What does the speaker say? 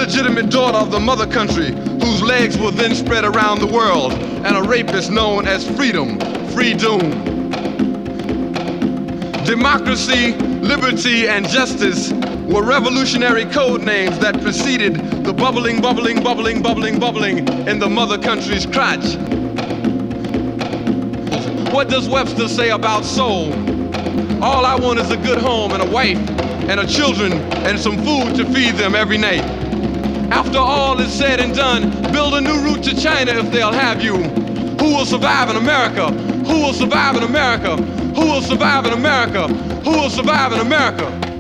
illegitimate daughter of the mother country, whose legs will then spread around the world, and a rapist known as freedom, free doom. Democracy, liberty, and justice were revolutionary code names that preceded the bubbling, bubbling, bubbling, bubbling, bubbling in the mother country's crotch. What does Webster say about soul? All I want is a good home and a wife and a children and some food to feed them every night. After all is said and done, build a new route to China if they'll have you. Who will survive in America? Who will survive in America? Who will survive in America? Who will survive in America?